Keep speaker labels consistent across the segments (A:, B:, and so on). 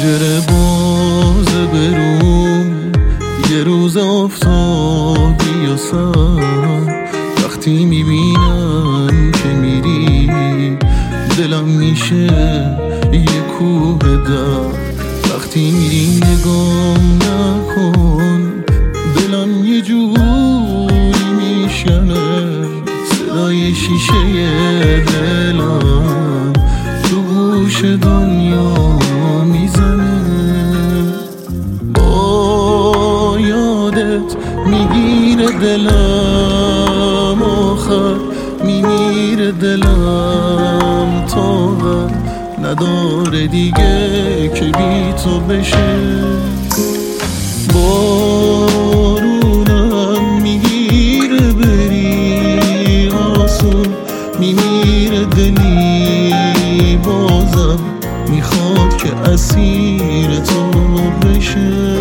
A: پنجره باز بروم یه روز آفتابی و سر، وقتی میبینم که میری دلم میشه یه کوه در. وقتی میری نگام نکن دلم یه جوری میشکنه، صدای شیشه دلم تو گوش دنیا میزنه. با یادت میگیره دلم آخر، میمیره دلم طاقت نداره دیگه که بی تو بشه. بارونم میگیره بری آسون، میمیره دلی بازم میخواد که اسیر تو بشه.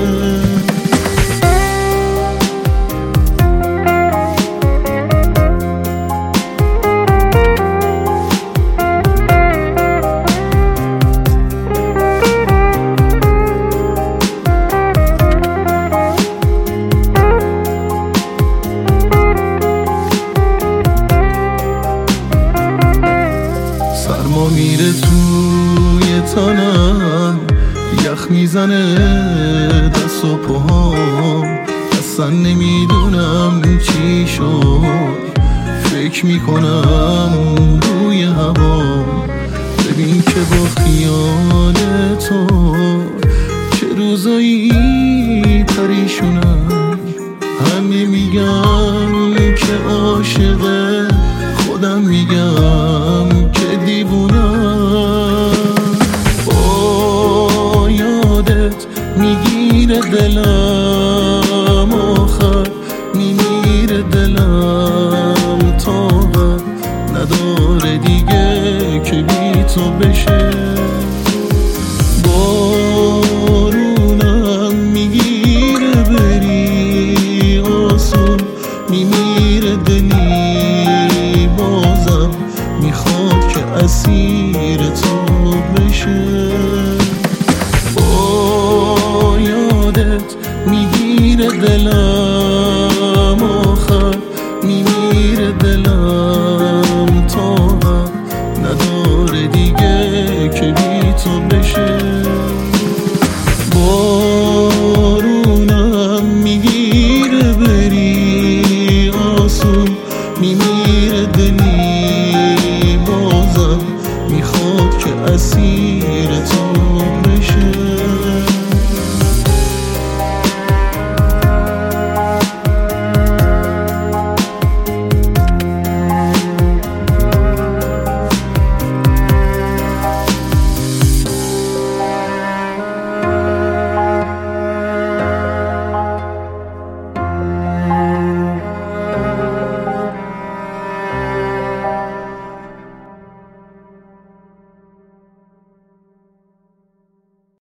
A: سرما میره توی تنم، یخ میزنه دست و پاهام، اصلا نمیدونم چی شد، فکر میکنم روی هوا. ببین که با خیال تو چه روزایی پریشونم، همه میگن که عاشقه، خودم میگم که دیوونم. با یادت میگیره دلم آخر، میمیره دلم طاقت نداره دیگه که بی تو بشه. بارونم میگیره بری آسون، میمیره دلی بازم میخواد که اسیر تو بشه. با یادت میگیره دلم آخر، میمیره دلم طاقت نداره دیگه که بی تو بشه. بارونم میگیره بری آسون، میمیره دلی بازم میخواد که اسیر تو بشه.